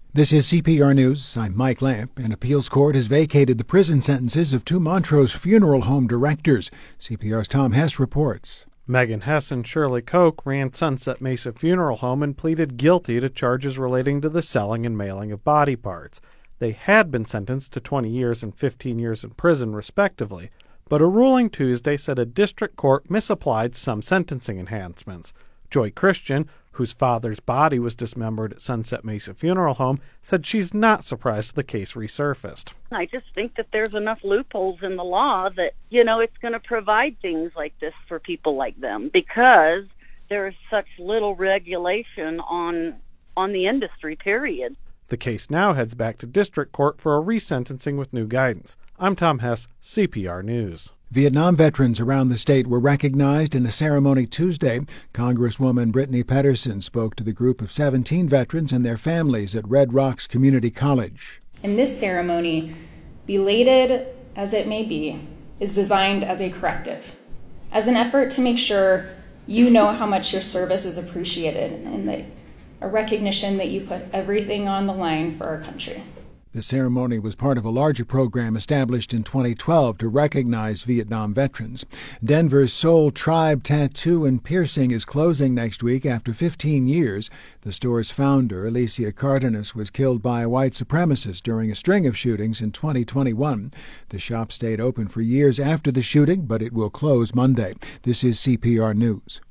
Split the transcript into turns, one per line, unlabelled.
This is CPR News. I'm Mike Lamp. An appeals court has vacated the prison sentences of two Montrose funeral home directors. CPR's Tom Hess reports.
Megan Hess and Shirley Koch ran Sunset Mesa Funeral Home and pleaded guilty to charges relating to the selling and mailing of body parts. They had been sentenced to 20 years and 15 years in prison, respectively, but a ruling Tuesday said a district court misapplied some sentencing enhancements. Joy Christian, whose father's body was dismembered at Sunset Mesa Funeral Home, said she's not surprised the case resurfaced.
I just think that there's enough loopholes in the law that, it's going to provide things like this for people like them because there is such little regulation on the industry, period.
The case now heads back to district court for a resentencing with new guidance. I'm Tom Hess, CPR News.
Vietnam veterans around the state were recognized in a ceremony Tuesday. Congresswoman Brittany Pedersen spoke to the group of 17 veterans and their families at Red Rocks Community College.
In this ceremony, belated as it may be, is designed as a corrective, as an effort to make sure you know how much your service is appreciated and that a recognition that you put everything on the line for our country.
The ceremony was part of a larger program established in 2012 to recognize Vietnam veterans. Denver's Soul Tribe Tattoo and Piercing is closing next week after 15 years. The store's founder, Alicia Cardenas, was killed by a white supremacist during a string of shootings in 2021. The shop stayed open for years after the shooting, but it will close Monday. This is CPR News.